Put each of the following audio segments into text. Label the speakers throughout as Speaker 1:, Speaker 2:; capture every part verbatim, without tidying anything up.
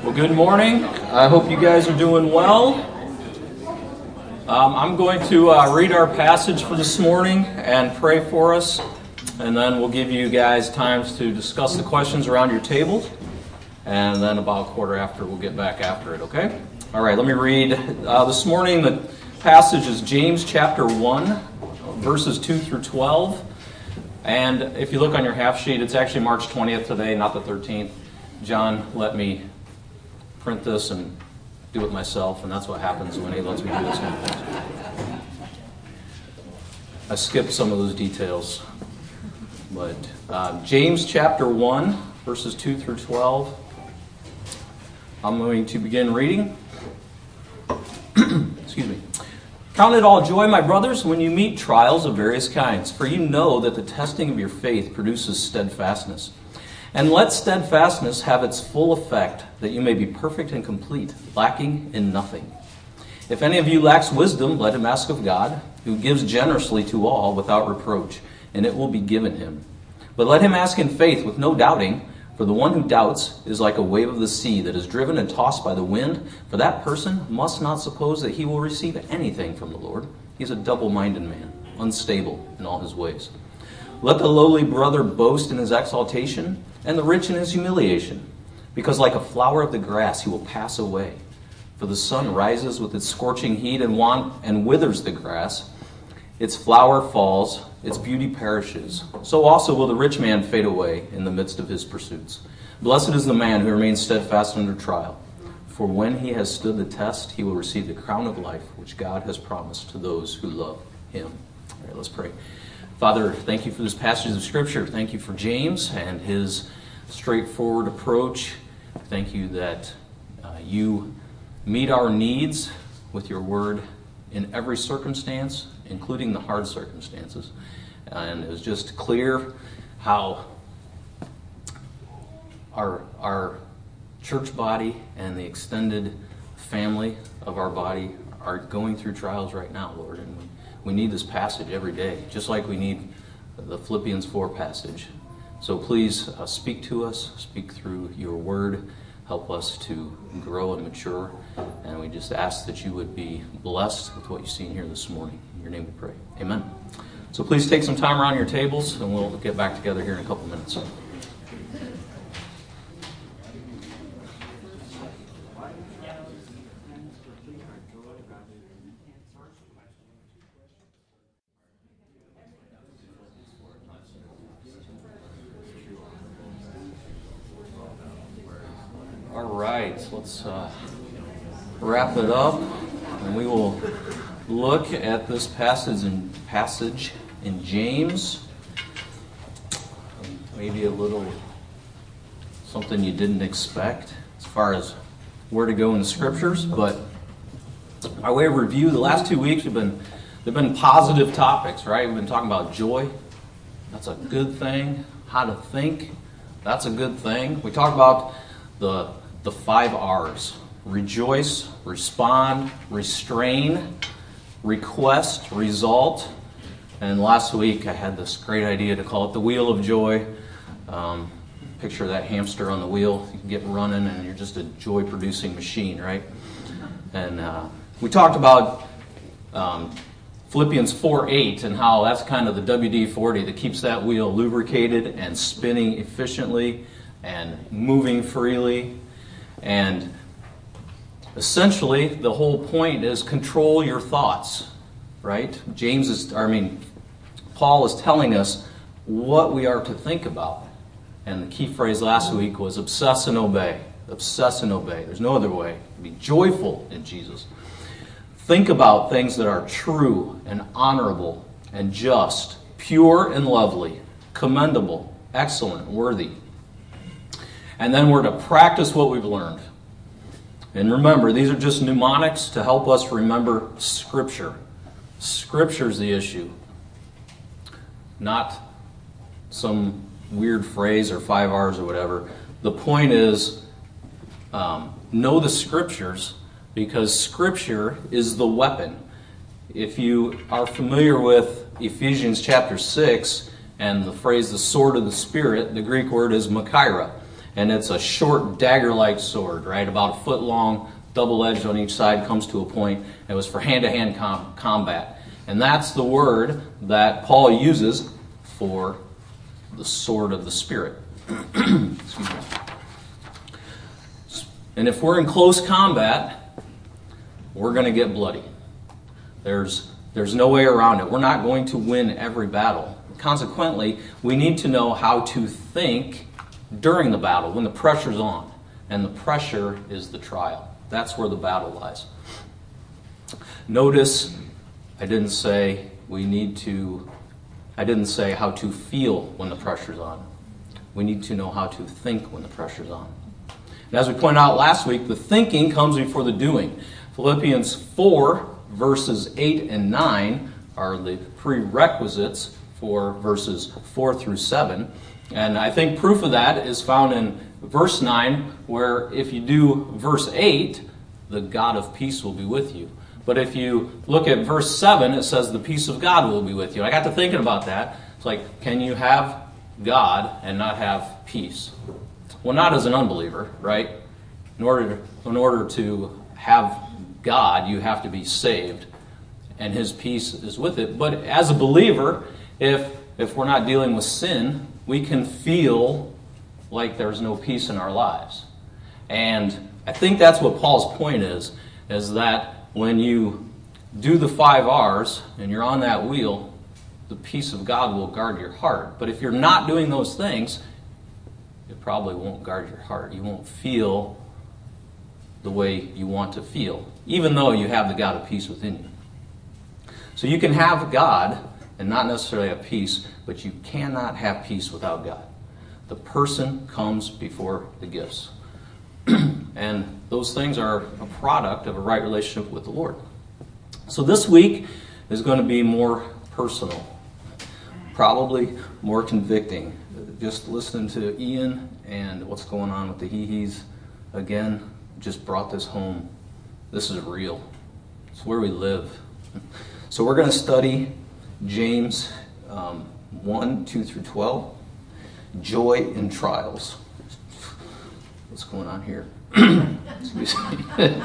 Speaker 1: Well, good morning. I hope you guys are doing well. Um, I'm going to uh, read our passage for this morning and pray for us, and then we'll give you guys times to discuss the questions around your tables, and then about a quarter after we'll get back after it, okay? All right, let me read. Uh, this morning the passage is James chapter one, verses two through twelve. And if you look on your half sheet, it's actually March twentieth today, not the thirteenth. John let me print this and do it myself, and that's what happens when he lets me do this kind of thing. I skipped some of those details. But uh, James chapter one, verses two through twelve. I'm going to begin reading. Excuse me. Count it all joy, my brothers, when you meet trials of various kinds, for you know that the testing of your faith produces steadfastness. And let steadfastness have its full effect, that you may be perfect and complete, lacking in nothing. If any of you lacks wisdom, let him ask of God, who gives generously to all without reproach, and it will be given him. But let him ask in faith with no doubting, for the one who doubts is like a wave of the sea that is driven and tossed by the wind. For that person must not suppose that he will receive anything from the Lord. He is a double-minded man, unstable in all his ways. Let the lowly brother boast in his exaltation, and the rich in his humiliation, because like a flower of the grass he will pass away. For the sun rises with its scorching heat and want and withers the grass. Its flower falls, its beauty perishes. So also will the rich man fade away in the midst of his pursuits. Blessed is the man who remains steadfast under trial, for when he has stood the test, he will receive the crown of life which God has promised to those who love him. All right, let's pray. Father, thank you for this passage of Scripture. Thank you for James and his straightforward approach. Thank you that uh, you meet our needs with your word in every circumstance, including the hard circumstances. And it was just clear how our, our church body and the extended family of our body are going through trials right now, Lord. And we, we need this passage every day, just like we need the Philippians four passage. So please uh, speak to us, speak through your word, help us to grow and mature. And we just ask that you would be blessed with what you've seen here this morning. In your name we pray. Amen. So please take some time around your tables, and we'll get back together here in a couple minutes. All right, let's uh, wrap it up, and we will look at this passage in, passage in James. Maybe a little something you didn't expect as far as where to go in the Scriptures, but by way of review, the last two weeks have been they've been positive topics, right? We've been talking about joy. That's a good thing. How to think. That's a good thing. We talked about the the five R's: rejoice, respond, restrain, request, result. And last week I had this great idea to call it the wheel of joy. Um, picture that hamster on the wheel. You can get running and you're just a joy-producing machine, right? And uh, we talked about um, Philippians four eight and how that's kind of the W D forty that keeps that wheel lubricated and spinning efficiently and moving freely. And essentially, the whole point is control your thoughts, right? James is, I mean, Paul is telling us what we are to think about. And the key phrase last week was obsess and obey. Obsess and obey. There's no other way. Be joyful in Jesus. Think about things that are true and honorable and just, pure and lovely, commendable, excellent, worthy. And then we're to practice what we've learned. And remember, these are just mnemonics to help us remember Scripture. Scripture's the issue, not some weird phrase or five R's or whatever. The point is, um, know the Scriptures, because Scripture is the weapon. If you are familiar with Ephesians chapter six and the phrase the sword of the Spirit, the Greek word is makaira. and it's a short dagger-like sword, right, about a foot long, double-edged on each side, comes to a point. It was for hand-to-hand com- combat. And that's the word that Paul uses for the sword of the Spirit. Excuse me. And if we're in close combat, we're going to get bloody. There's, there's no way around it. We're not going to win every battle. Consequently, we need to know how to think during the battle, when the pressure's on. And the pressure is the trial. That's where the battle lies. Notice, I didn't say we need to, I didn't say how to feel when the pressure's on. We need to know how to think when the pressure's on. And as we pointed out last week, the thinking comes before the doing. Philippians four, verses eight and nine are the prerequisites for verses four through seven. And I think proof of that is found in verse nine, where if you do verse eight, the God of peace will be with you. But if you look at verse seven, it says the peace of God will be with you. I got to thinking about that. It's like, can you have God and not have peace? Well, not as an unbeliever, right? In order to, in order to have God, you have to be saved, and His peace is with it. But as a believer, if if we're not dealing with sin, we can feel like there's no peace in our lives. And I think that's what Paul's point is, is that when you do the five R's and you're on that wheel, the peace of God will guard your heart. But if you're not doing those things, it probably won't guard your heart. You won't feel the way you want to feel, even though you have the God of peace within you. So you can have God and not necessarily have peace, but you cannot have peace without God. The person comes before the gifts. And those things are a product of a right relationship with the Lord. So this week is going to be more personal, probably more convicting. Just listening to Ian and what's going on with the hee-hees again just brought this home. This is real. It's where we live. So we're going to study James um, one, two through twelve. Joy in trials. What's going on here? Excuse me.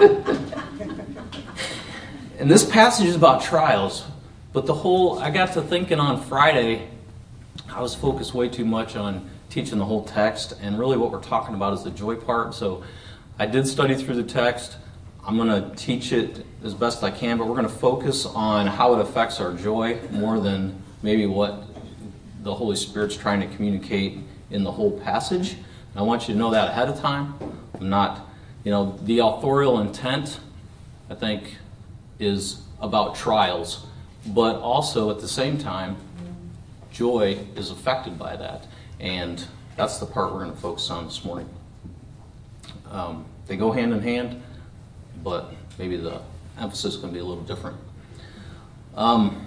Speaker 1: And this passage is about trials, but the whole, I got to thinking on Friday, I was focused way too much on teaching the whole text, and really what we're talking about is the joy part. So I did study through the text. I'm going to teach it as best I can, but we're going to focus on how it affects our joy more than maybe what the Holy Spirit's trying to communicate in the whole passage. And I want you to know that ahead of time. I'm not, you know, the authorial intent, I think, is about trials, but also at the same time, joy is affected by that. And that's the part we're going to focus on this morning. Um, they go hand in hand, but maybe the emphasis is going to be a little different. Um,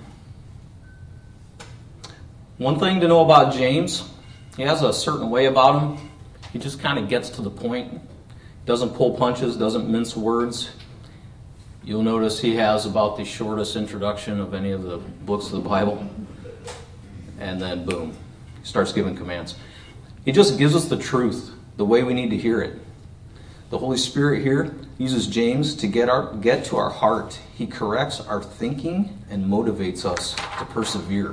Speaker 1: one thing to know about James, he has a certain way about him. He just kind of gets to the point. Doesn't pull punches, doesn't mince words. You'll notice he has about the shortest introduction of any of the books of the Bible. And then boom, he starts giving commands. He just gives us the truth, the way we need to hear it. The Holy Spirit here uses James to get our get to our heart. He corrects our thinking and motivates us to persevere.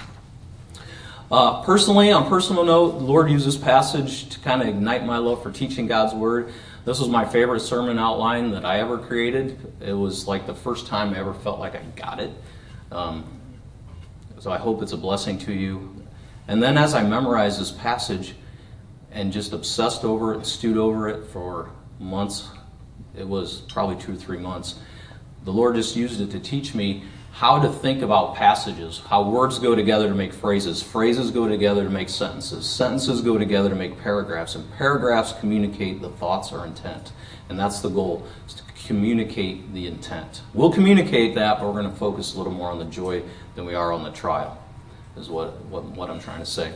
Speaker 1: Uh, personally, on a personal note, the Lord used this passage to kind of ignite my love for teaching God's Word. This was my favorite sermon outline that I ever created. It was like the first time I ever felt like I got it. Um, so I hope it's a blessing to you. And then as I memorized this passage and just obsessed over it, stewed over it for months, it was probably two or three months, the Lord just used it to teach me how to think about passages, how words go together to make phrases, phrases go together to make sentences, sentences go together to make paragraphs, and paragraphs communicate the thoughts or intent. And that's the goal, is to communicate the intent. We'll communicate that, but we're going to focus a little more on the joy than we are on the trial, is what, what, what I'm trying to say.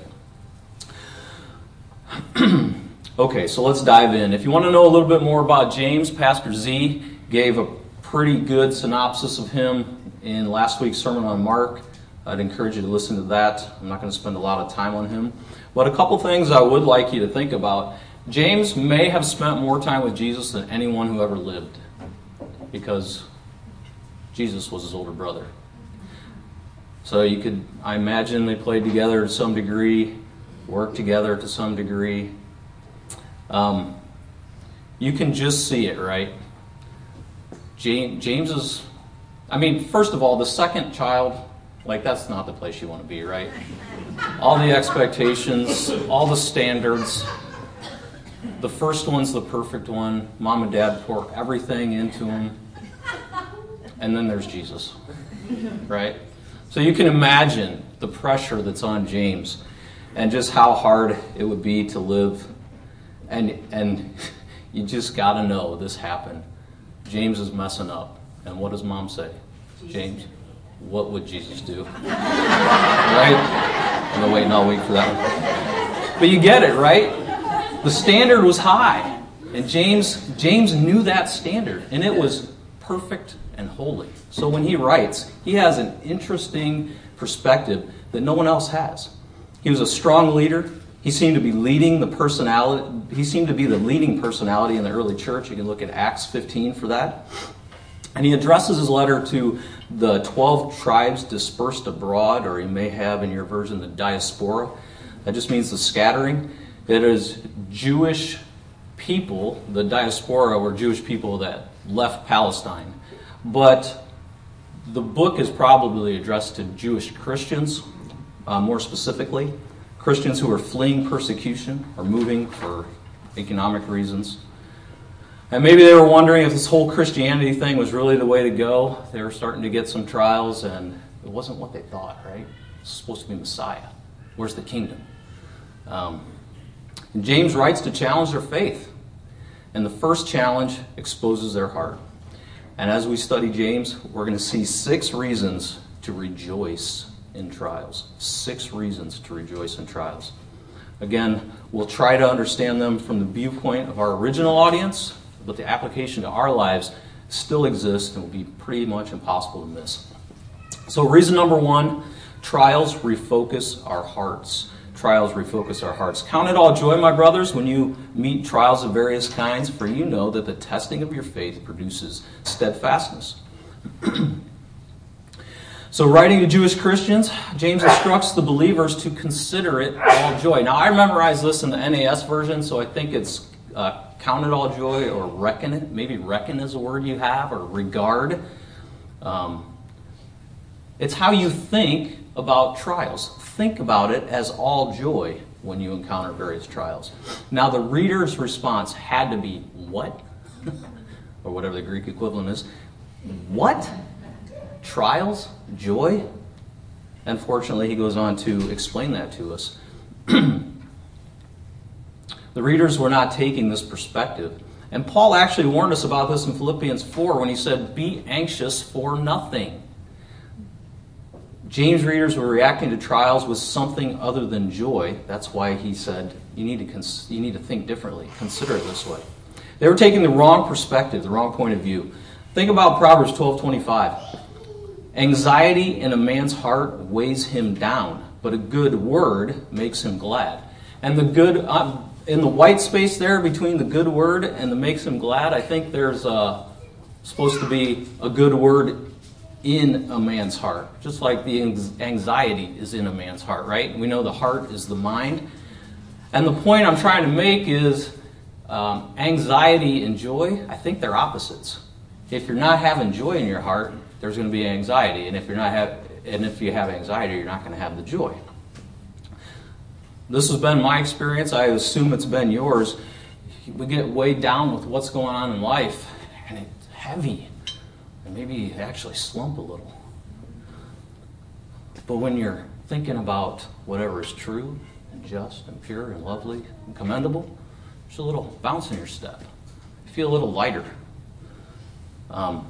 Speaker 1: Okay, so let's dive in. If you want to know a little bit more about James, Pastor Z gave a pretty good synopsis of him in last week's sermon on Mark. I'd encourage you to listen to that. I'm not going to spend a lot of time on him. But a couple things I would like you to think about James may have spent more time with Jesus than anyone who ever lived, because Jesus was his older brother. So you could, I imagine they played together to some degree, worked together to some degree. Um, you can just see it, right? James, James is, I mean, first of all, the second child, like, that's not the place you want to be, right? All the expectations, all the standards. The first one's the perfect one. Mom and dad pour everything into him. And then there's Jesus, right? So you can imagine the pressure that's on James and just how hard it would be to live. And and you just got to know this happened. James is messing up. And what does mom say? James, what would Jesus do? Right? I'm waiting all week for that one. But you get it, right? The standard was high. And James James knew that standard. And it was perfect and holy. So when he writes, he has an interesting perspective that no one else has. He was a strong leader. He seemed to be leading the personality. He seemed to be the leading personality in the early church. You can look at Acts fifteen for that. And he addresses his letter to the twelve tribes dispersed abroad, or you may have in your version the diaspora. That just means the scattering. It is Jewish people. The diaspora were Jewish people that left Palestine. But the book is probably addressed to Jewish Christians, uh, more specifically. Christians who are fleeing persecution or moving for economic reasons. And maybe they were wondering if this whole Christianity thing was really the way to go. They were starting to get some trials, and it wasn't what they thought, right? It's supposed to be Messiah. Where's the kingdom? Um, and James writes to challenge their faith. And the first challenge exposes their heart. And as we study James, we're going to see six reasons to rejoice in trials. Six reasons to rejoice in trials. Again, we'll try to understand them from the viewpoint of our original audience, but the application to our lives still exists and will be pretty much impossible to miss. So reason number one, trials refocus our hearts. Trials refocus our hearts. Count it all joy, my brothers, when you meet trials of various kinds, for you know that the testing of your faith produces steadfastness. So writing to Jewish Christians, James instructs the believers to consider it all joy. Now, I memorized this in the N A S version, so I think it's uh, count it all joy, or reckon it. Maybe reckon is a word you have, or regard. Um, it's how you think about trials. Think about it as all joy when you encounter various trials. Now, the reader's response had to be, what? Or whatever the Greek equivalent is. What? Trials? Joy? Unfortunately, he goes on to explain that to us. The readers were not taking this perspective. And Paul actually warned us about this in Philippians four when he said, be anxious for nothing. James' readers were reacting to trials with something other than joy. That's why he said, you need to cons- you need to think differently. Consider it this way. They were taking the wrong perspective, the wrong point of view. Think about Proverbs twelve twenty-five. Anxiety in a man's heart weighs him down, but a good word makes him glad. And the good, uh, in the white space there between the good word and the makes him glad, I think there's uh, supposed to be a good word in a man's heart. Just like the anxiety is in a man's heart, right? We know the heart is the mind. And the point I'm trying to make is um, anxiety and joy, I think they're opposites. If you're not having joy in your heart, there's going to be anxiety, and if you're not have, and if you have anxiety, you're not going to have the joy. This has been my experience. I assume it's been yours. We get weighed down with what's going on in life, and it's heavy, and maybe you actually slump a little. But when you're thinking about whatever is true and just and pure and lovely and commendable, there's a little bounce in your step. You feel a little lighter. Um,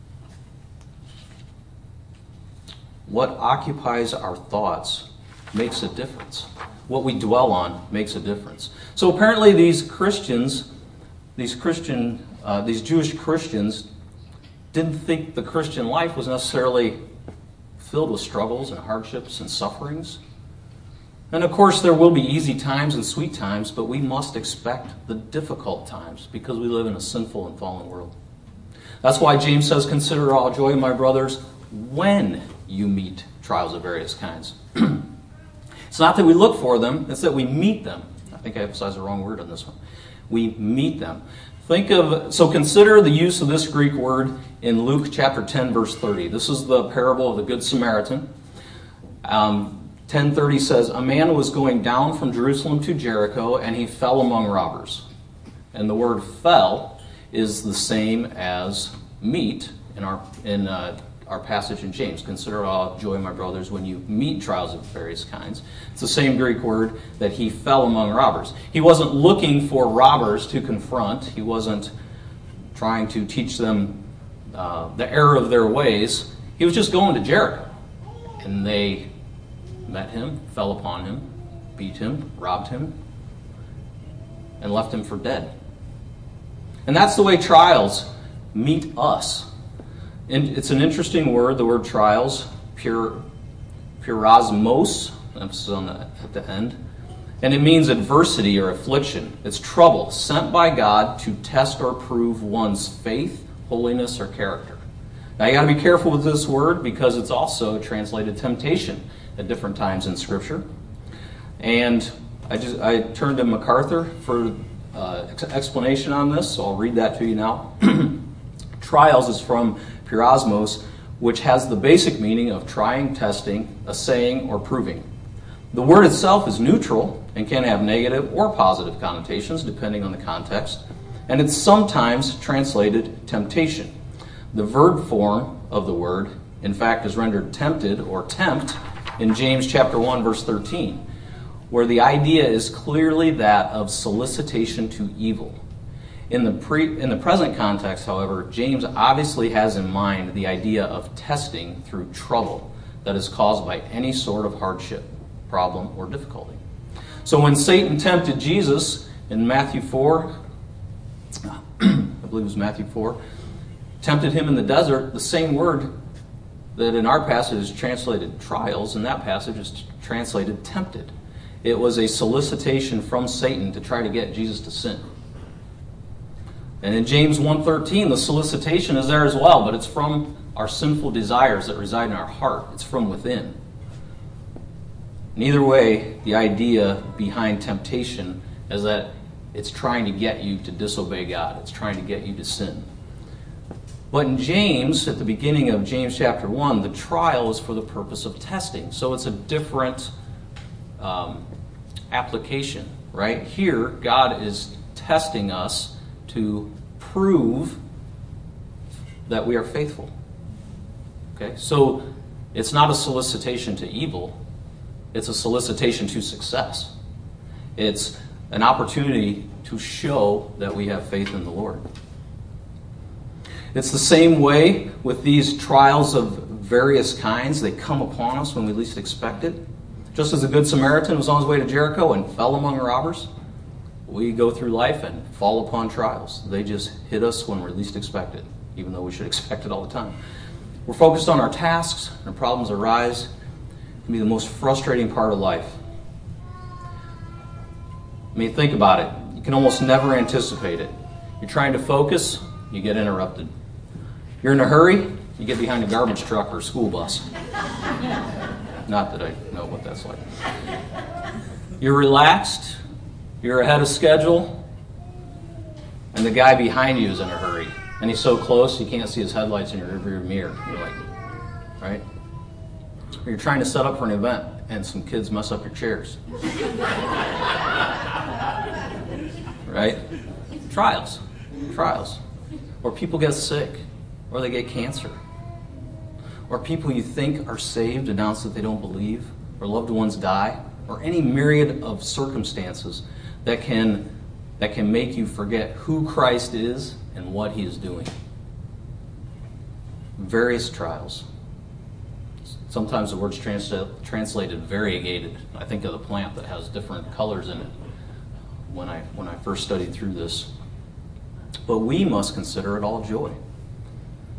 Speaker 1: What occupies our thoughts makes a difference. What we dwell on makes a difference. So apparently these Christians, these Christian, uh, these Jewish Christians, didn't think the Christian life was necessarily filled with struggles and hardships and sufferings. And of course, there will be easy times and sweet times, but we must expect the difficult times because we live in a sinful and fallen world. That's why James says, consider all joy, my brothers, when you meet trials of various kinds. It's not that we look for them, it's that we meet them. I think I emphasized the wrong word on this one. We meet them. Think of, so consider the use of this Greek word in Luke chapter ten, verse thirty. This is the parable of the Good Samaritan. Um, ten thirty says, a man was going down from Jerusalem to Jericho, and he fell among robbers. And the word fell is the same as meet in our in uh, our passage in James. Consider all joy, my brothers, when you meet trials of various kinds. It's the same Greek word that he fell among robbers. He wasn't looking for robbers to confront. He wasn't trying to teach them uh, the error of their ways. He was just going to Jericho. And they met him, fell upon him, beat him, robbed him, and left him for dead. And that's the way trials meet us. And it's an interesting word, the word trials, pure, purasmos, emphasis on the, at the end. And it means adversity or affliction. It's trouble sent by God to test or prove one's faith, holiness, or character. Now you got to be careful with this word because it's also translated temptation at different times in Scripture. And I just I turned to MacArthur for uh, explanation on this, so I'll read that to you now. Trials is from purasmos, which has the basic meaning of trying, testing, assaying, or proving. The word itself is neutral and can have negative or positive connotations depending on the context, and it's sometimes translated temptation. The verb form of the word, in fact, is rendered tempted or tempt in James chapter one, verse thirteen, where the idea is clearly that of solicitation to evil. In the pre, in the present context, however, James obviously has in mind the idea of testing through trouble that is caused by any sort of hardship, problem, or difficulty. So when Satan tempted Jesus in Matthew four, I believe it was Matthew four, tempted him in the desert, the same word that in our passage is translated trials, in that passage is translated tempted. It was a solicitation from Satan to try to get Jesus to sin. And in James one thirteen, the solicitation is there as well, but it's from our sinful desires that reside in our heart. It's from within. And either way, the idea behind temptation is that it's trying to get you to disobey God. It's trying to get you to sin. But in James, at the beginning of James chapter one, the trial is for the purpose of testing. So it's a different um, application, right? Here, God is testing us to prove that we are faithful. Okay, so it's not a solicitation to evil, it's a solicitation to success. It's an opportunity to show that we have faith in the Lord. It's the same way with these trials of various kinds. They come upon us when we least expect it. Just as the Good Samaritan was on his way to Jericho and fell among robbers, we go through life and fall upon trials. They just hit us when we're least expected, even though we should expect it all the time. We're focused on our tasks, and problems arise. It can be the most frustrating part of life. I mean, think about it. You can almost never anticipate it. You're trying to focus, you get interrupted. You're in a hurry, you get behind a garbage truck or a school bus. Not that I know what that's like. You're relaxed, you're ahead of schedule, and the guy behind you is in a hurry. And he's so close you can't see his headlights in your rearview mirror. You're like, right? Or you're trying to set up for an event and some kids mess up your chairs. Right? Trials. Trials. Or people get sick. Or they get cancer. Or people you think are saved announce that they don't believe. Or loved ones die. Or any myriad of circumstances that can that can make you forget who Christ is and what he is doing. Various trials. Sometimes the word's trans- translated variegated. I think of the plant that has different colors in it when I when I first studied through this. But we must consider it all joy.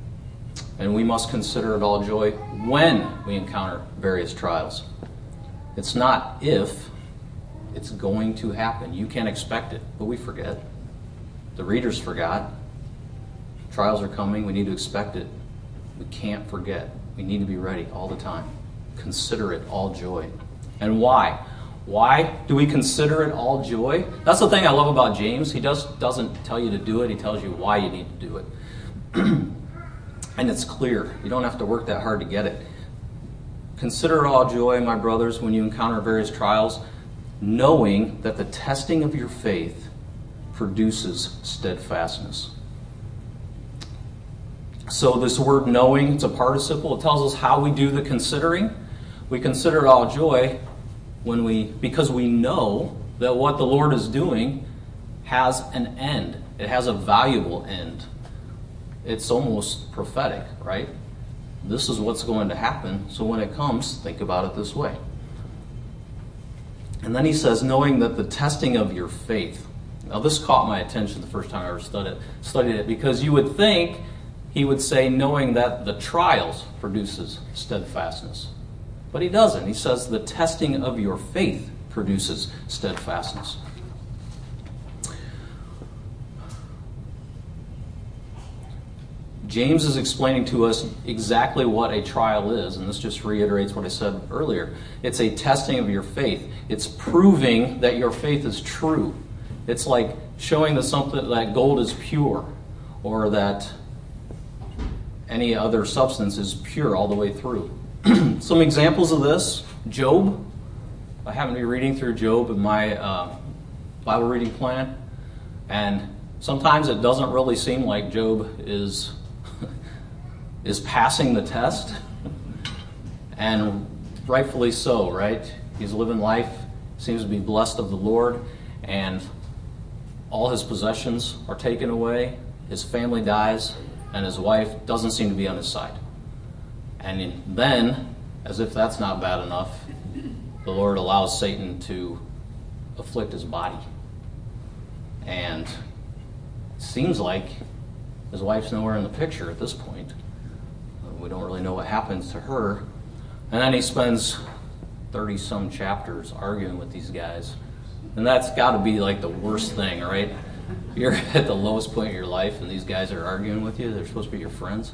Speaker 1: And we must consider it all joy when we encounter various trials. It's not if, it's going to happen. You can't expect it, but we forget. The readers forgot. Trials are coming. We need to expect it. We can't forget. We need to be ready all the time. Consider it all joy. And why? Why do we consider it all joy? That's the thing I love about James. He does, doesn't tell you to do it. He tells you why you need to do it. And it's clear. You don't have to work that hard to get it. Consider it all joy, my brothers, when you encounter various trials, knowing that the testing of your faith produces steadfastness. So this word knowing, it's a participle. It tells us how we do the considering. We consider it all joy when we, because we know that what the Lord is doing has an end. It has a valuable end. It's almost prophetic, right? This is what's going to happen. So when it comes, think about it this way. And then he says, knowing that the testing of your faith. Now this caught my attention the first time I ever studied, studied it, because you would think he would say, knowing that the trials produces steadfastness. But he doesn't. He says the testing of your faith produces steadfastness. James is explaining to us exactly what a trial is, and this just reiterates what I said earlier. It's a testing of your faith. It's proving that your faith is true. It's like showing that something, that gold is pure, or that any other substance is pure all the way through. Some examples of this: Job. I happen to be reading through Job in my uh, Bible reading plan, and sometimes it doesn't really seem like Job is is passing the test, and rightfully so, right? He's living life, seems to be blessed of the Lord, and all his possessions are taken away, his family dies, and his wife doesn't seem to be on his side. And then, as if that's not bad enough, the Lord allows Satan to afflict his body. And it seems like his wife's nowhere in the picture at this point. We don't really know what happens to her. And then he spends thirty-some chapters arguing with these guys. And that's got to be like the worst thing, right? You're at the lowest point of your life and these guys are arguing with you. They're supposed to be your friends.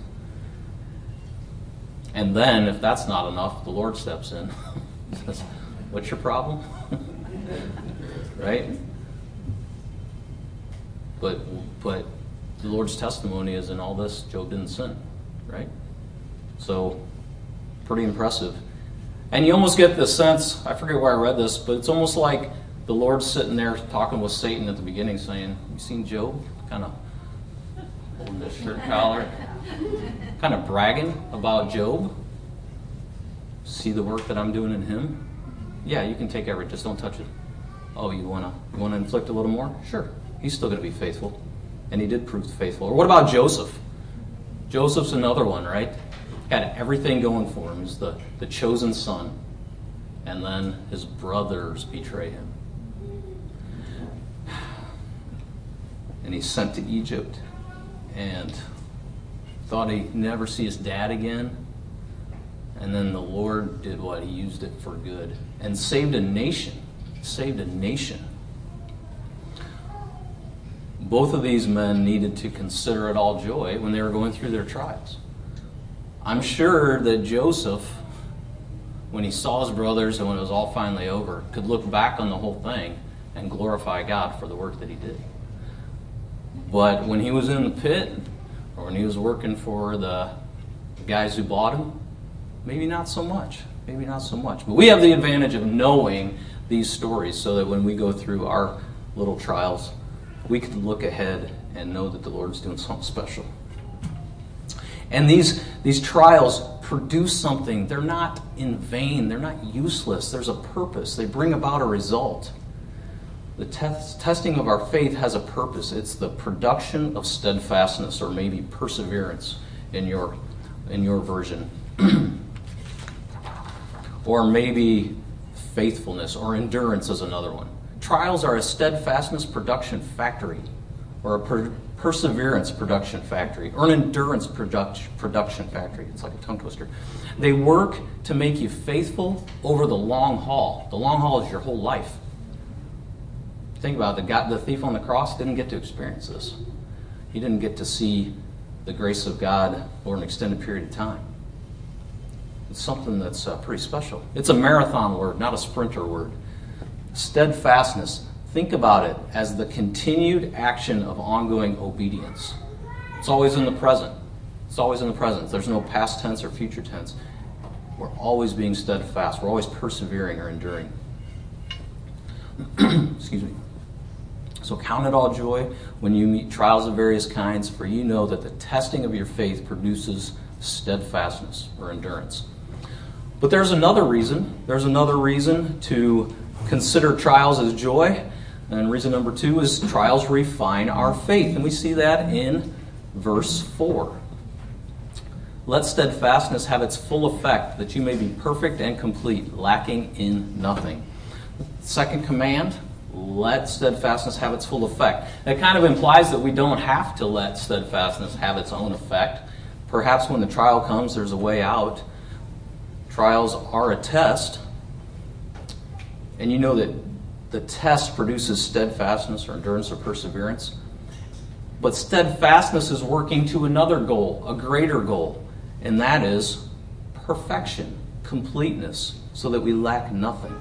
Speaker 1: And then, if that's not enough, the Lord steps in. Says, what's your problem? Right? But, but the Lord's testimony is in all this, Job didn't sin. Right? So, pretty impressive. And you almost get this sense, I forget where I read this, but it's almost like the Lord's sitting there talking with Satan at the beginning saying, you seen Job? Kind of holding his shirt collar. Kind of bragging about Job. See the work that I'm doing in him? Yeah, you can take everything, just don't touch it. Oh, you want to you want to inflict a little more? Sure. He's still going to be faithful. And he did prove faithful. Or what about Joseph? Joseph's another one, right? Had everything going for him. He's the, the chosen son. And then his brothers betray him. And he's sent to Egypt. And thought he'd never see his dad again. And then the Lord did what? He used it for good. And saved a nation. Saved a nation. Both of these men needed to consider it all joy when they were going through their trials. I'm sure that Joseph, when he saw his brothers and when it was all finally over, could look back on the whole thing and glorify God for the work that he did. But when he was in the pit, or when he was working for the guys who bought him, maybe not so much. Maybe not so much. But we have the advantage of knowing these stories so that when we go through our little trials, we can look ahead and know that the Lord's doing something special. And these, these trials produce something. They're not in vain. They're not useless. There's a purpose. They bring about a result. The test, testing of our faith has a purpose. It's the production of steadfastness, or maybe perseverance in your, in your version. Or maybe faithfulness, or endurance is another one. Trials are a steadfastness production factory, or a per- perseverance production factory, or an endurance product, production factory. It's like a tongue twister. They work to make you faithful over the long haul. The long haul is your whole life. Think about it. The, God, the thief on the cross didn't get to experience this. He didn't get to see the grace of God over an extended period of time. It's something that's uh, pretty special. It's a marathon word, not a sprinter word. Steadfastness. Think about it as the continued action of ongoing obedience. It's always in the present. It's always in the present. There's no past tense or future tense. We're always being steadfast. We're always persevering or enduring. Excuse me. So count it all joy when you meet trials of various kinds, for you know that the testing of your faith produces steadfastness or endurance. But there's another reason. There's another reason to consider trials as joy. And reason number two is trials refine our faith. And we see that in verse four. Let steadfastness have its full effect, that you may be perfect and complete, lacking in nothing. Second command, let steadfastness have its full effect. That kind of implies that we don't have to let steadfastness have its own effect. Perhaps when the trial comes, there's a way out. Trials are a test. And you know that the test produces steadfastness or endurance or perseverance. But steadfastness is working to another goal, a greater goal. And that is perfection, completeness, so that we lack nothing.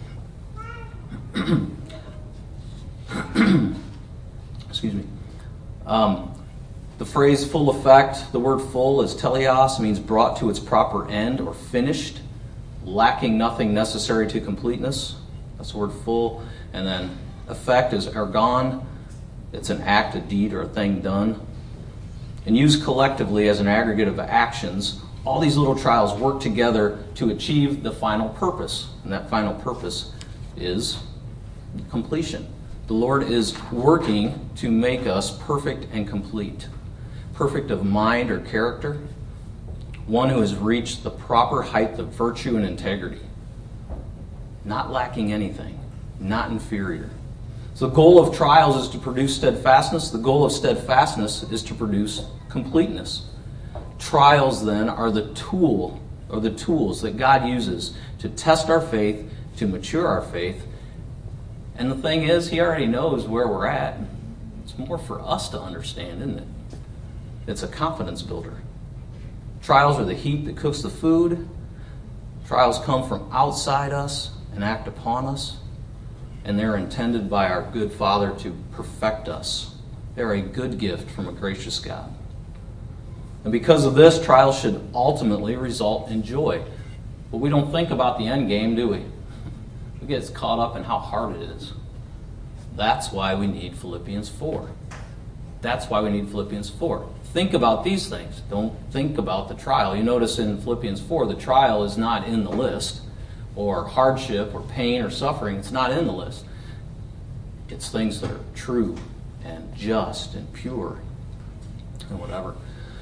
Speaker 1: Excuse me. Um, the phrase full effect, the word full is teleos, means brought to its proper end or finished, lacking nothing necessary to completeness. That's the word full. And then effect is ergon. It's an act, a deed, or a thing done. And used collectively as an aggregate of actions, all these little trials work together to achieve the final purpose. And that final purpose is completion. The Lord is working to make us perfect and complete. Perfect of mind or character. One who has reached the proper height of virtue and integrity. Not lacking anything. Not inferior. So the goal of trials is to produce steadfastness. The goal of steadfastness is to produce completeness. Trials, then, are the tool, or the tools that God uses to test our faith, to mature our faith. And the thing is, He already knows where we're at. It's more for us to understand, isn't it? It's a confidence builder. Trials are the heat that cooks the food. Trials come from outside us and act upon us. And they're intended by our good Father to perfect us. They're a good gift from a gracious God. And because of this, trials should ultimately result in joy. But we don't think about the end game, do we? We get caught up in how hard it is. That's why we need Philippians four. That's why we need Philippians four. Think about these things. Don't think about the trial. You notice in Philippians four, the trial is not in the list. Or hardship, or pain, or suffering. It's not in the list. It's things that are true, and just, and pure, and whatever.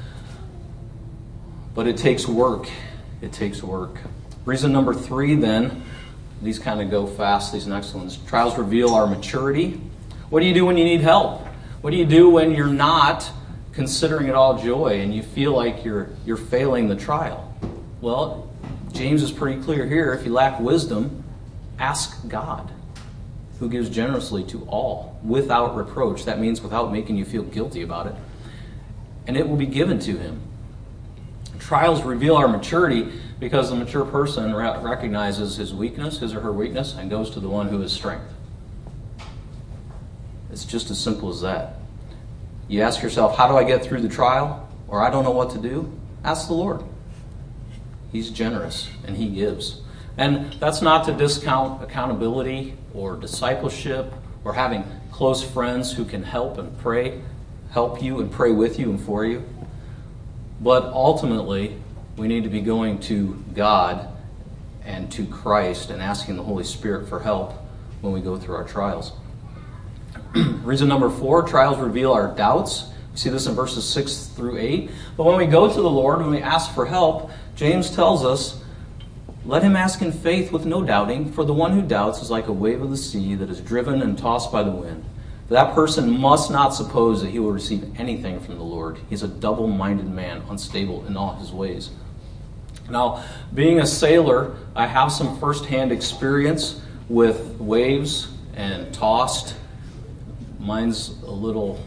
Speaker 1: But it takes work. It takes work. Reason number three, then, these kind of go fast, these next ones. Trials reveal our maturity. What do you do when you need help? What do you do when you're not considering it all joy, and you feel like you're you're failing the trial? Well, James is pretty clear here. If you lack wisdom, ask God, who gives generously to all, without reproach. That means without making you feel guilty about it. And it will be given to him. Trials reveal our maturity because the mature person recognizes his weakness, his or her weakness, and goes to the one who is strength. It's just as simple as that. You ask yourself, how do I get through the trial? Or I don't know what to do? Ask the Lord. He's generous, and He gives. And that's not to discount accountability or discipleship or having close friends who can help and pray, help you and pray with you and for you. But ultimately, we need to be going to God and to Christ and asking the Holy Spirit for help when we go through our trials. Reason number four, trials reveal our doubts. We see this in verses six through eight. But when we go to the Lord, when we ask for help, James tells us, let him ask in faith with no doubting, for the one who doubts is like a wave of the sea that is driven and tossed by the wind. That person must not suppose that he will receive anything from the Lord. He's a double-minded man, unstable in all his ways. Now, being a sailor, I have some first-hand experience with waves and tossed. Mine's a little,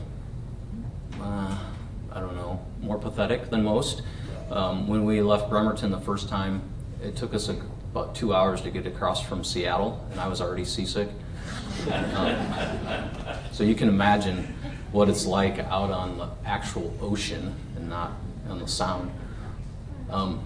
Speaker 1: uh, I don't know, more pathetic than most. Um, when we left Bremerton the first time, it took us a, about two hours to get across from Seattle, and I was already seasick. Um, so you can imagine what it's like out on the actual ocean and not on the sound. Um,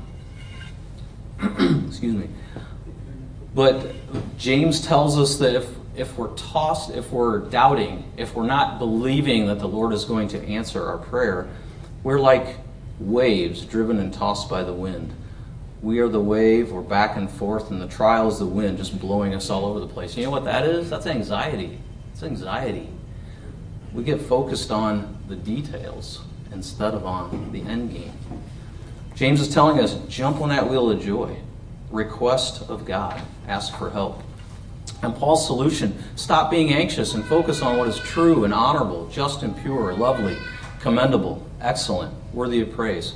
Speaker 1: excuse me. But James tells us that if, if we're tossed, if we're doubting, if we're not believing that the Lord is going to answer our prayer, we're like waves driven and tossed by the wind. We are the wave, we're back and forth, and the trial is the wind just blowing us all over the place. You know what that is? That's anxiety. It's anxiety. We get focused on the details instead of on the end game. James is telling us, jump on that wheel of joy. Request of God. Ask for help. And Paul's solution, stop being anxious and focus on what is true and honorable, just and pure, lovely, commendable, excellent, worthy of praise.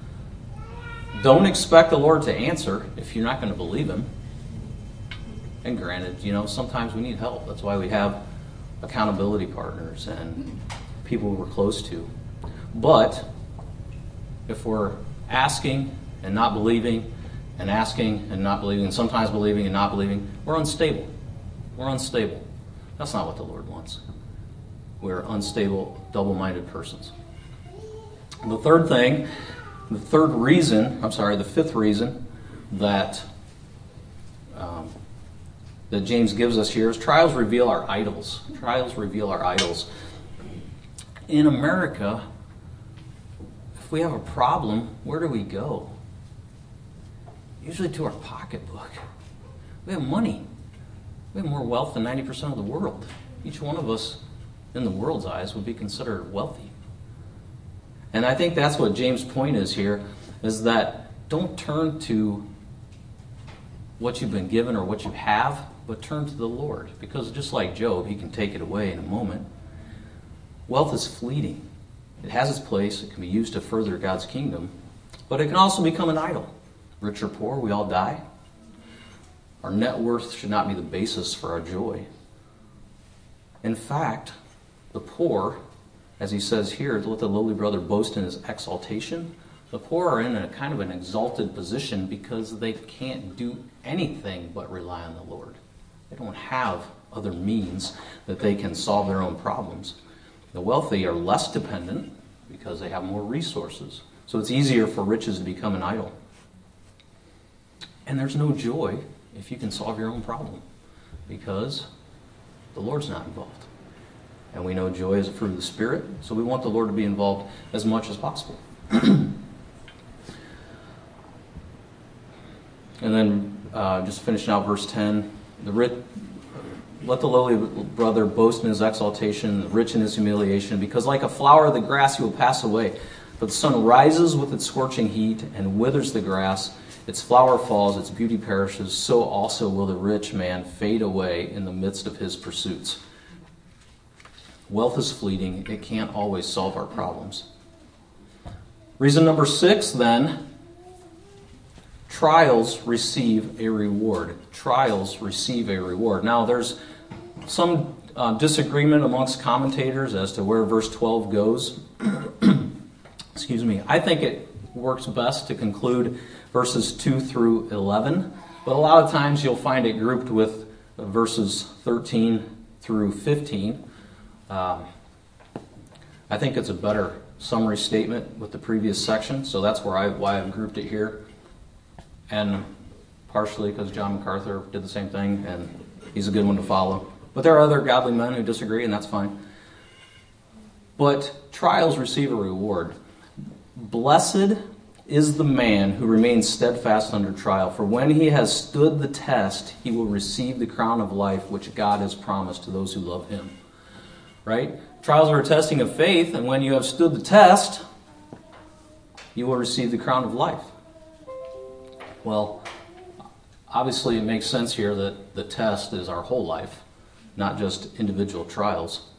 Speaker 1: Don't expect the Lord to answer if you're not going to believe him. And granted, you know, sometimes we need help. That's why we have accountability partners and people we're close to. But if we're asking and not believing, and asking and not believing, and sometimes believing and not believing, we're unstable. We're unstable. That's not what the Lord wants. We're unstable, double-minded persons. And the third thing, the third reason, I'm sorry, the fifth reason that um, that James gives us here is trials reveal our idols. Trials reveal our idols. In America, if we have a problem, where do we go? Usually to our pocketbook. We have money. We have more wealth than ninety percent of the world. Each one of us, in the world's eyes, would be considered wealthy. And I think that's what James' point is here, is that don't turn to what you've been given or what you have, but turn to the Lord. Because just like Job, he can take it away in a moment. Wealth is fleeting. It has its place. It can be used to further God's kingdom. But it can also become an idol. Rich or poor, we all die. Our net worth should not be the basis for our joy. In fact, the poor, as he says here, let the lowly brother boast in his exaltation. The poor are in a kind of an exalted position because they can't do anything but rely on the Lord. They don't have other means that they can solve their own problems. The wealthy are less dependent because they have more resources. So it's easier for riches to become an idol. And there's no joy if you can solve your own problem because the Lord's not involved. And we know joy is a fruit of the Spirit, so we want the Lord to be involved as much as possible. And then uh, just finishing out verse ten, the rich, let the lowly brother boast in his exaltation, the rich in his humiliation, because like a flower of the grass he will pass away. But the sun rises with its scorching heat and withers the grass. Its flower falls, its beauty perishes, so also will the rich man fade away in the midst of his pursuits. Wealth is fleeting. It can't always solve our problems. Reason number six, then, trials receive a reward. Trials receive a reward. Now, there's some uh, disagreement amongst commentators as to where verse twelve goes. Excuse me. I think it works best to conclude verses two through eleven, but a lot of times you'll find it grouped with verses thirteen through fifteen. Um, I think it's a better summary statement with the previous section, so that's where I, why I've grouped it here. And partially because John MacArthur did the same thing, and he's a good one to follow. But there are other godly men who disagree, and that's fine. But trials receive a reward. Blessed is the man who remains steadfast under trial, for when he has stood the test, he will receive the crown of life which God has promised to those who love him. Right? Trials are a testing of faith, and when you have stood the test, you will receive the crown of life. Well, obviously it makes sense here that the test is our whole life, not just individual trials.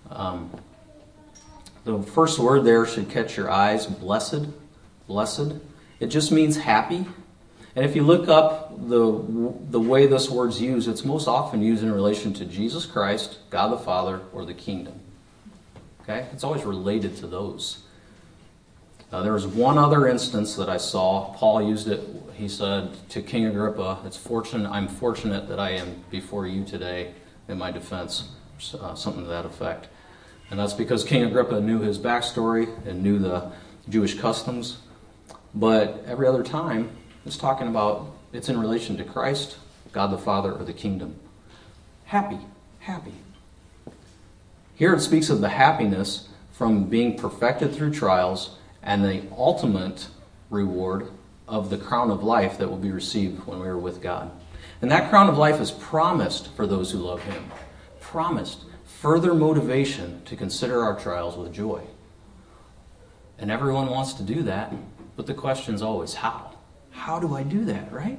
Speaker 1: Um, the first word there should catch your eyes, blessed, blessed. It just means happy. And if you look up the, the way this word's used, it's most often used in relation to Jesus Christ, God the Father, or the kingdom. Okay? It's always related to those. Uh, there was one other instance that I saw. Paul used it. He said to King Agrippa, "It's fortunate. I'm fortunate that I am before you today in my defense," uh, something to that effect. And that's because King Agrippa knew his backstory and knew the Jewish customs. But every other time, it's talking about it's in relation to Christ, God the Father, or the kingdom. Happy, happy. Here it speaks of the happiness from being perfected through trials and the ultimate reward of the crown of life that will be received when we are with God. And that crown of life is promised for those who love Him. Promised. Further motivation to consider our trials with joy. And everyone wants to do that, but the question is always how? How do I do that, right?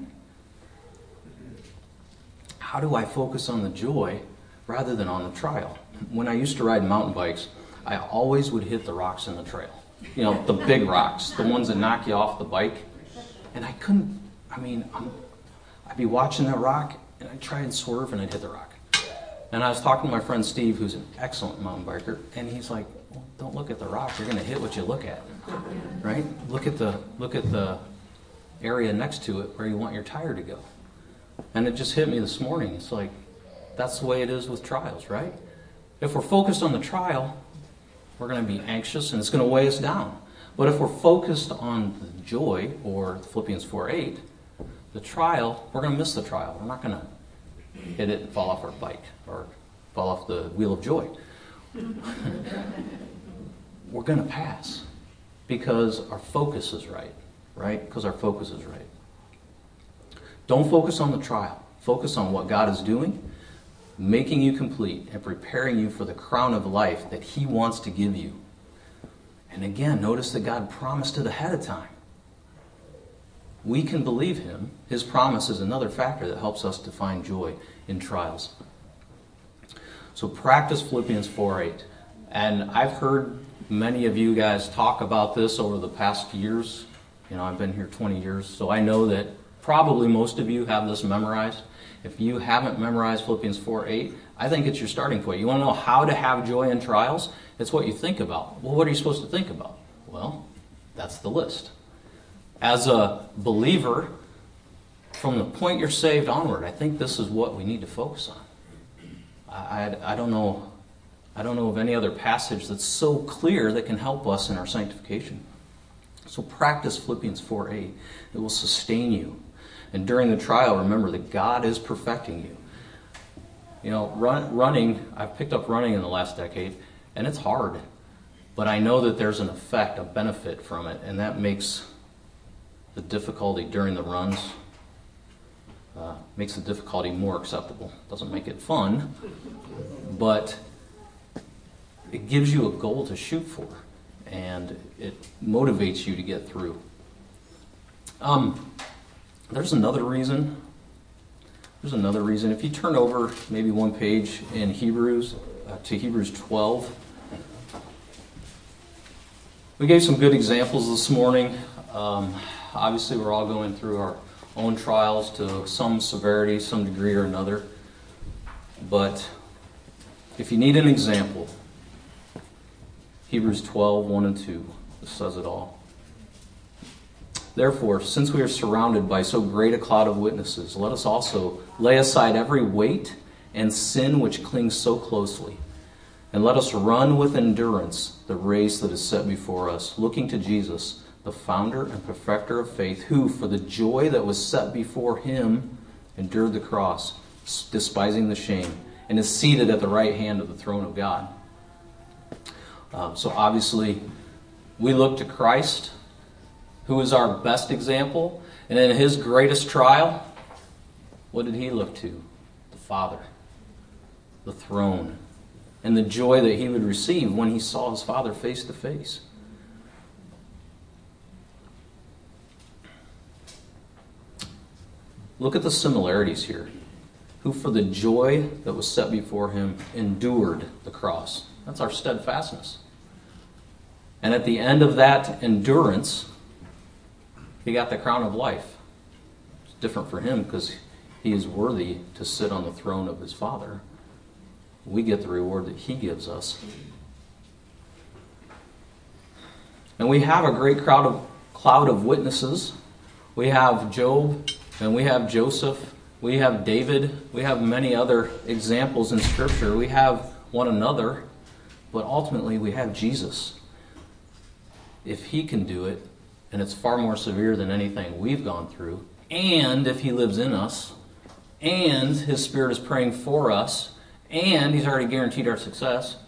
Speaker 1: How do I focus on the joy rather than on the trial? When I used to ride mountain bikes, I always would hit the rocks in the trail. You know, the big rocks, the ones that knock you off the bike. And I couldn't, I mean, I'm, I'd be watching that rock, and I'd try and swerve, and I'd hit the rock. And I was talking to my friend Steve, who's an excellent mountain biker, and he's like, well, don't look at the rock, you're going to hit what you look at. Right? Look at the look at the area next to it where you want your tire to go. And it just hit me this morning. It's like, that's the way it is with trials, right? If we're focused on the trial, we're going to be anxious and it's going to weigh us down. But if we're focused on the joy, or Philippians four eight, the trial, we're going to miss the trial. We're not going to hit it and fall off our bike or fall off the wheel of joy. We're going to pass because our focus is right, right? Because our focus is right. Don't focus on the trial. Focus on what God is doing, making you complete and preparing you for the crown of life that He wants to give you. And again, notice that God promised it ahead of time. We can believe Him. His promise is another factor that helps us to find joy in trials. So practice Philippians four eight. And I've heard many of you guys talk about this over the past years. You know, I've been here twenty years, so I know that probably most of you have this memorized. If you haven't memorized Philippians four eight, I think it's your starting point. You want to know how to have joy in trials? It's what you think about. Well, what are you supposed to think about? Well, that's the list. As a believer, from the point you're saved onward, I think this is what we need to focus on. I, I, I don't know, I don't know of any other passage that's so clear that can help us in our sanctification. So practice Philippians four eight. It will sustain you. And during the trial, remember that God is perfecting you. You know, run, running, I've picked up running in the last decade, and it's hard. But I know that there's an effect, a benefit from it, and that makes the difficulty during the runs, uh, makes the difficulty more acceptable. Doesn't make it fun, but it gives you a goal to shoot for, and it motivates you to get through. Um, there's another reason. There's another reason. If you turn over maybe one page in Hebrews uh, to Hebrews twelve, we gave some good examples this morning. Um, obviously, we're all going through our own trials to some severity, some degree or another. But if you need an example, Hebrews twelve, one and two, this says it all. Therefore, since we are surrounded by so great a cloud of witnesses, let us also lay aside every weight and sin which clings so closely. And let us run with endurance the race that is set before us, looking to Jesus, the founder and perfecter of faith, who, for the joy that was set before Him, endured the cross, despising the shame, and is seated at the right hand of the throne of God. Uh, so obviously, we look to Christ, who is our best example. And in His greatest trial, what did He look to? The Father, the throne, and the joy that He would receive when He saw His Father face to face. Look at the similarities here. who for the joy that was set before him endured the cross. That's our steadfastness. And at the end of that endurance, he got the crown of life. It's different for him because he is worthy to sit on the throne of his Father. We get the reward that he gives us. And we have a great crowd of cloud of witnesses. We have Job, and we have Joseph, we have David, we have many other examples in Scripture. We have one another, but ultimately we have Jesus. If he can do it, and it's far more severe than anything we've gone through, and if he lives in us, and his Spirit is praying for us, and he's already guaranteed our success,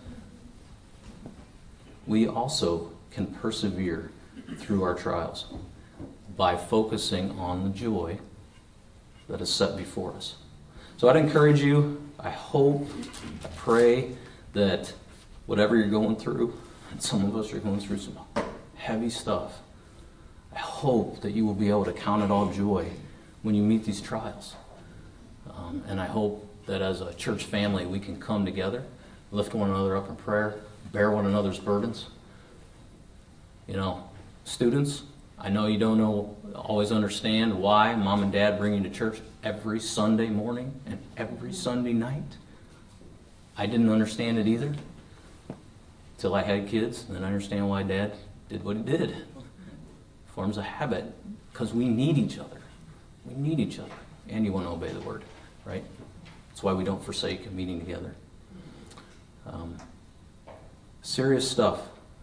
Speaker 1: we also can persevere through our trials by focusing on the joy that is set before us. So I'd encourage you, I hope, I pray that whatever you're going through, and some of us are going through some heavy stuff, I hope that you will be able to count it all joy when you meet these trials. Um, and I hope that as a church family we can come together, lift one another up in prayer, bear one another's burdens. You know, students, I know you don't know, always understand why mom and dad bring you to church every Sunday morning and every Sunday night. I didn't understand it either until I had kids, and then I understand why dad did what he did. It forms a habit because we need each other. We need each other. And you want to obey the word, right? That's why we don't forsake meeting together. Um, serious stuff.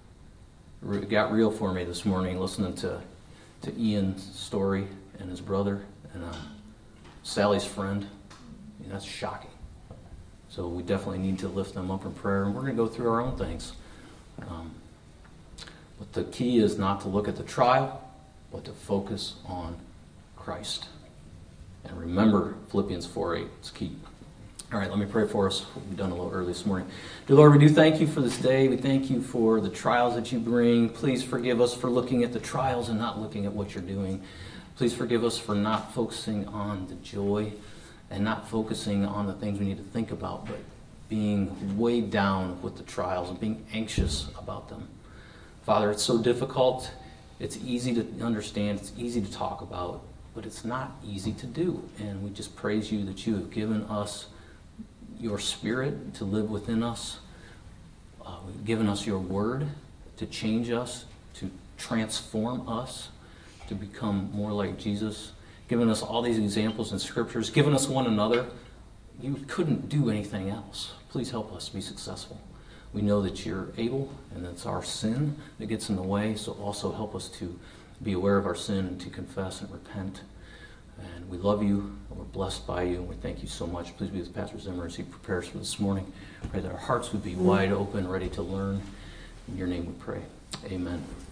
Speaker 1: It got real for me this morning listening to, to Ian's story and his brother and uh, Sally's friend. I mean, that's shocking. So we definitely need to lift them up in prayer, and we're going to go through our own things. Um, but the key is not to look at the trial, but to focus on Christ. And remember Philippians four eight. It's key. All right, let me pray for us. We've done a little early this morning. Dear Lord, we do thank you for this day. We thank you for the trials that you bring. Please forgive us for looking at the trials and not looking at what you're doing. Please forgive us for not focusing on the joy and not focusing on the things we need to think about, but being weighed down with the trials and being anxious about them. Father, it's so difficult. It's easy to understand. It's easy to talk about, but it's not easy to do. And we just praise you that you have given us your Spirit to live within us. Uh, you've given us your word to change us, to transform us, to become more like Jesus. Given us all these examples in Scriptures, given us one another. You couldn't do anything else. Please help us be successful. We know that you're able, and it's our sin that gets in the way, so also help us to be aware of our sin and to confess and repent. And we love you, and we're blessed by you, and we thank you so much. Please be with Pastor Zimmer as he prepares for this morning. Pray that our hearts would be wide open, ready to learn. In your name we pray. Amen.